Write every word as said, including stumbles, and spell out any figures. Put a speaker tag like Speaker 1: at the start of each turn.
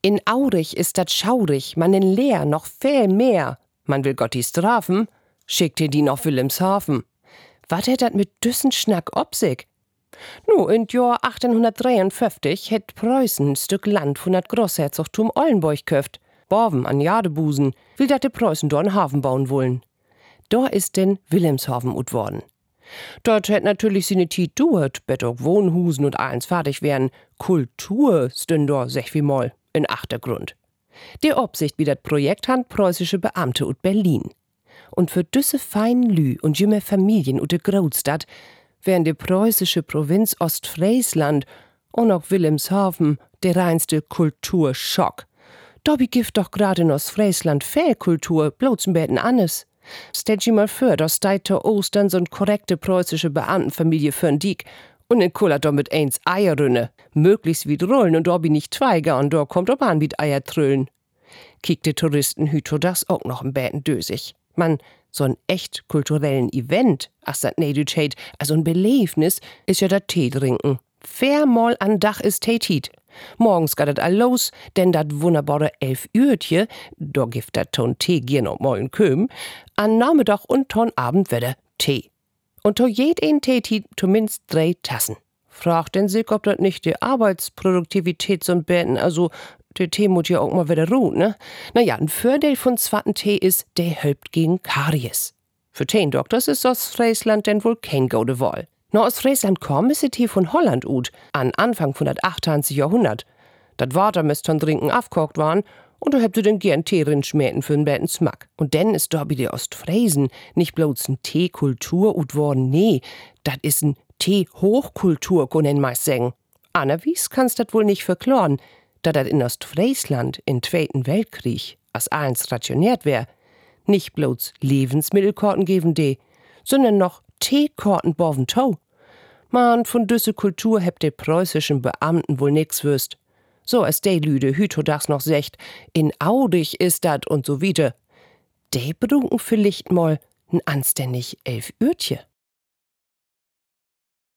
Speaker 1: In Aurich ist dat schaurig, man in Leer noch viel mehr. Man will Gott die strafen, schickt ihr die nach Wilhelmshaven. Wat hätt dat mit düssen Schnack ob sich? Nu, in Jahr achtzehnhundertdreiundfünfzig hätt Preußen ein Stück Land von dat Großherzogtum Ollenburg köft. Borven an Jadebusen, will dat de Preußen do einen Hafen bauen wollen. Da ist denn Wilhelmshaven ut worden. Dort hätt natürlich seine Tiet duert, bet auch Wohnhusen und eins fertig wären. Kultur stünn da sech wie mal in Achtergrund. Die Obsicht wie dat Projekt han preußische Beamte ut Berlin. Und für düsse feinen Lü und jümme Familien ut de Großstadt wären die preußische Provinz Ostfriesland und auch Wilhelmshaven der reinste Kulturschock. Dobby gift doch grad in Ostfriesland Fehlkultur, bloß Betten annes. Stellt je mal vor, dass deiter Ostern so'n korrekte preußische Beamtenfamilie für'n Diek und in Kuller do mit eins Eierrünne. Möglichst wie rollen und Dobby nicht zweiger und do kommt ob an wie Eier trüllen. Kiekt de Touristen hüto das auch noch im Betten dösig. Man, so'n echt kulturellen Event, ach sagt nee, du Tschät, also ein Belebnis, ist ja dat Tee trinken. Viermal an Dach ist Tee-Tiet. Morgens geht dat all los, denn dat wunderbare elf Uhrtje, da gift dat ton Tee gier noch mollen köm, an Nachmittag und ton Abend wieder Tee. Und to jed ein Tee-Tiet zumindest drei Tassen. Fragt denn sich, ob dat nicht die Arbeitsproduktivität so'n Betten, also der Tee muss ja auch mal wieder ruhen, ne? Naja, ein Vorteil von zwatten Tee ist, der hilft gegen Karies. Für Teendoktors ist Ostfriesland denn wohl kein gute Wahl. No aus Friesland kommen ist der Tee von Holland ut, an Anfang von dat achtzehnten Jahrhundert. Dat Water müsst von Trinken afkocht waren und da habt ihr den gern Tee rinschmäten für den betten Smack. Und denn ist da bei der Ostfriesen nicht bloß ein Teekultur ut worden, nee, dat is ein Tee-Hochkultur, können meist sagen. Anerwies kannst dat wohl nicht verkloren, da dat in Ostfriesland in Zweiten Weltkrieg als eins rationiert wär, nicht bloß Lebensmittelkorten geben de, sondern noch Teekorten boven tau. Man, von düsse Kultur hebt de preußischen Beamten wohl nix wüsst. So als de Lüde hüto das noch secht, in Aurich ist dat und so wieder. De brunken vielleicht mal n anständig elf Uhrtje.